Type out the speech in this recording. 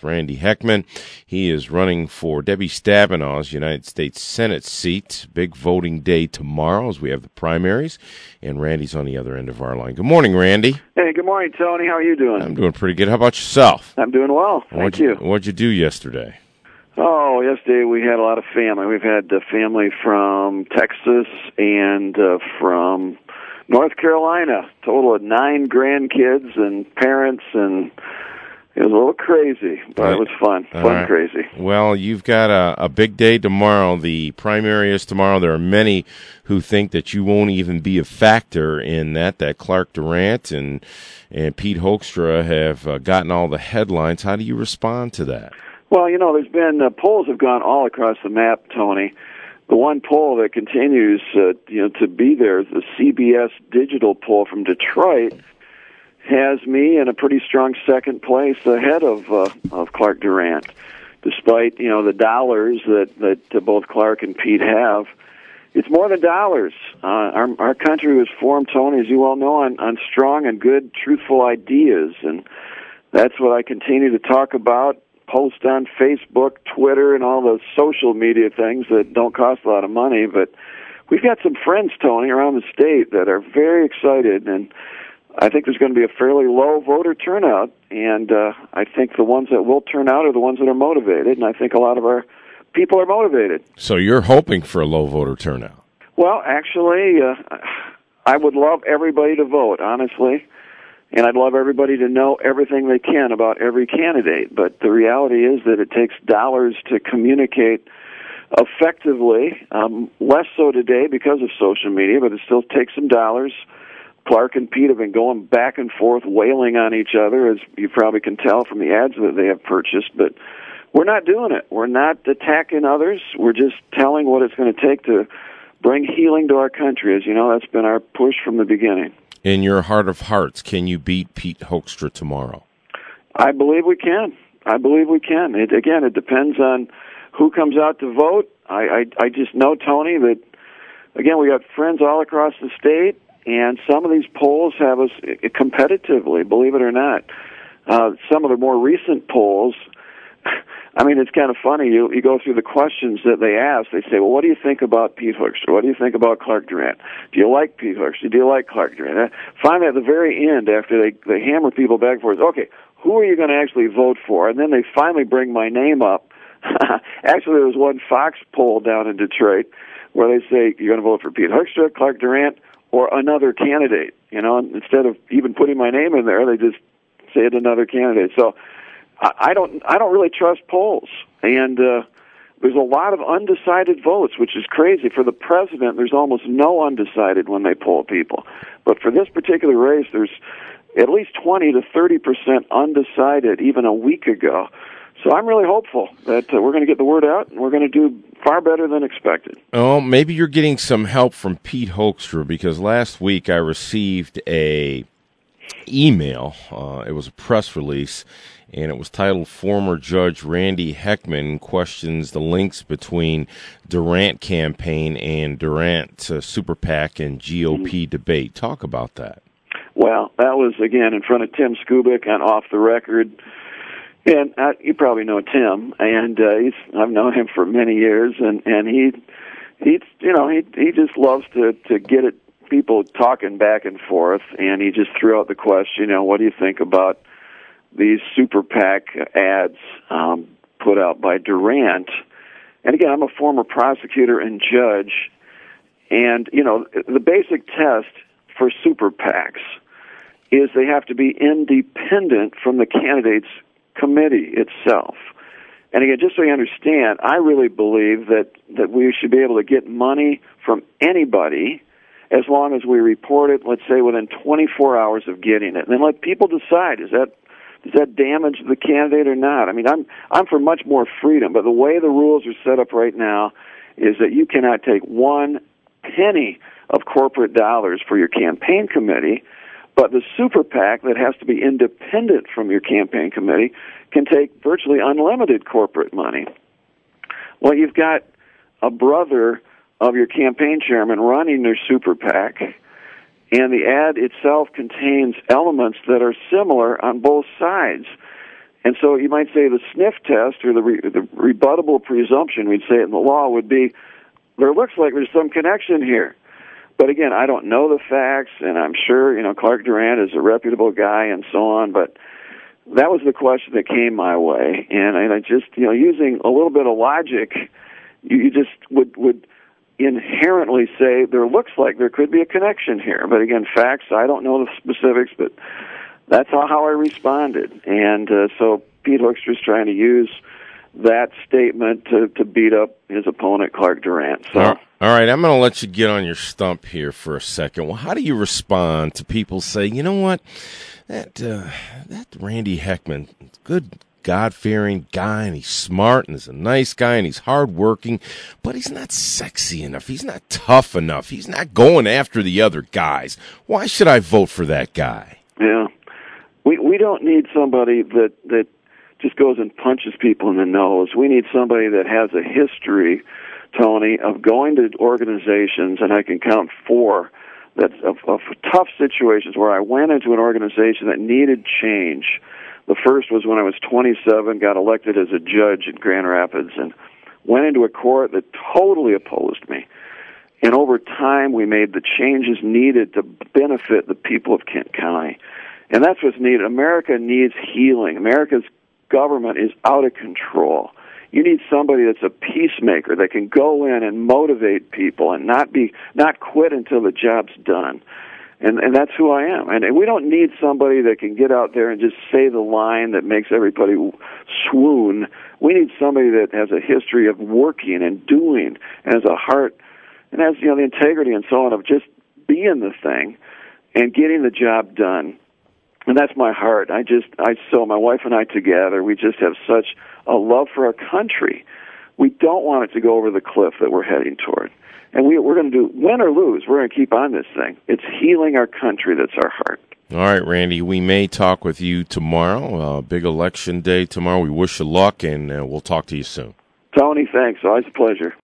Randy Heckman. He is running for Debbie Stabenow's United States Senate seat. Big voting day tomorrow as we have the primaries, and Randy's on the other end of our line. Good morning, Randy. Hey, good morning, Tony. How are you doing? I'm doing pretty good. How about yourself? I'm doing well. Thank you. What'd you do yesterday? Oh, yesterday we had a lot of family. We've had family from Texas and from North Carolina. Total of 9 grandkids and parents, and it was a little crazy, but it was fun. Fun, crazy. Well, you've got a big day tomorrow. The primary is tomorrow. There are many who think that you won't even be a factor in that Clark Durant and Pete Hoekstra have gotten all the headlines. How do you respond to that? Well, there's been polls have gone all across the map, Tony. The one poll that continues, to be there, the CBS digital poll from Detroit, has me in a pretty strong second place ahead of Clark Durant, despite the dollars that both Clark and Pete have. It's more than dollars. Our country was formed, Tony, as you well know, on strong and good, truthful ideas, and that's what I continue to talk about. Post on Facebook, Twitter, and all the social media things that don't cost a lot of money. But we've got some friends, Tony, around the state that are very excited, and I think there's going to be a fairly low voter turnout, and I think the ones that will turn out are the ones that are motivated, and I think a lot of our people are motivated. So you're hoping for a low voter turnout? Well, actually, I would love everybody to vote, honestly. And I'd love everybody to know everything they can about every candidate. But the reality is that it takes dollars to communicate effectively, less so today because of social media, but it still takes some dollars. Clark and Pete have been going back and forth, wailing on each other, as you probably can tell from the ads that they have purchased. But we're not doing it. We're not attacking others. We're just telling what it's going to take to bring healing to our country. As you know, that's been our push from the beginning. In your heart of hearts, can you beat Pete Hoekstra tomorrow? I believe we can. It depends on who comes out to vote. I just know, Tony, that, again, we got friends all across the state, and some of these polls have us competitively, believe it or not. Some of the more recent polls, it's kind of funny. You go through the questions that they ask. They say, well, what do you think about Pete Hoekstra? What do you think about Clark Durant? Do you like Pete Hoekstra? Do you like Clark Durant? Finally, at the very end, after they hammer people back and forth, okay, who are you going to actually vote for? And then they finally bring my name up. Actually, there was one Fox poll down in Detroit where they say, you're going to vote for Pete Hoekstra, Clark Durant, or another candidate. Instead of even putting my name in there, they just say another candidate. So I don't really trust polls, and there's a lot of undecided votes, which is crazy. For the president, there's almost no undecided when they poll people, but for this particular race, there's at least 20 to 30% undecided even a week ago. So I'm really hopeful that we're going to get the word out, and we're going to do far better than expected. Oh, maybe you're getting some help from Pete Hoekstra, because last week I received a email. It was a press release, and it was titled "Former Judge Randy Heckman Questions the Links Between Durant Campaign and Durant Super PAC and GOP Debate." Talk about that. Well, that was, again, in front of Tim Skubic on Off the Record. And you probably know Tim, and I've known him for many years, and he just loves to get at people talking back and forth, and he just threw out the question, what do you think about these Super PAC ads put out by Durant? And again, I'm a former prosecutor and judge, and the basic test for Super PACs is they have to be independent from the candidate's committee itself. And again, just so you understand, I really believe that we should be able to get money from anybody as long as we report it, let's say, within 24 hours of getting it. And then let people decide, does that damage the candidate or not? I'm for much more freedom, but the way the rules are set up right now is that you cannot take one penny of corporate dollars for your campaign committee, but the Super PAC that has to be independent from your campaign committee can take virtually unlimited corporate money. Well, you've got a brother of your campaign chairman running their Super PAC, and the ad itself contains elements that are similar on both sides. And so you might say the sniff test or the rebuttable presumption, we'd say it in the law, would be there looks like there's some connection here. But again, I don't know the facts, and I'm sure, Clark Durant is a reputable guy and so on, but that was the question that came my way. And I just, using a little bit of logic, you just would inherently say there looks like there could be a connection here. But again, facts, I don't know the specifics, but that's how I responded. And so Pete Hoekstra's trying to use that statement to beat up his opponent, Clark Durant. So, all right, I'm going to let you get on your stump here for a second. Well, how do you respond to people say, you know what, that Randy Heckman, good God-fearing guy, and he's smart, and he's a nice guy, and he's hardworking, but he's not sexy enough. He's not tough enough. He's not going after the other guys. Why should I vote for that guy? Yeah. We don't need somebody that just goes and punches people in the nose. We need somebody that has a history, Tony, of going to organizations, and I can count 4 of tough situations where I went into an organization that needed change. The first was when I was 27, got elected as a judge in Grand Rapids, and went into a court that totally opposed me. And over time, we made the changes needed to benefit the people of Kent County. And that's what's needed. America needs healing. America's government is out of control. You need somebody that's a peacemaker that can go in and motivate people and not quit until the job's done. And that's who I am. And we don't need somebody that can get out there and just say the line that makes everybody swoon. We need somebody that has a history of working and doing and has a heart and has the integrity and so on of just being the thing and getting the job done. And that's my heart. So my wife and I together, we just have such a love for our country. We don't want it to go over the cliff that we're heading toward. And we're going to do, win or lose, we're going to keep on this thing. It's healing our country that's our heart. All right, Randy, we may talk with you tomorrow. Big election day tomorrow. We wish you luck, and we'll talk to you soon. Tony, thanks. Always a pleasure.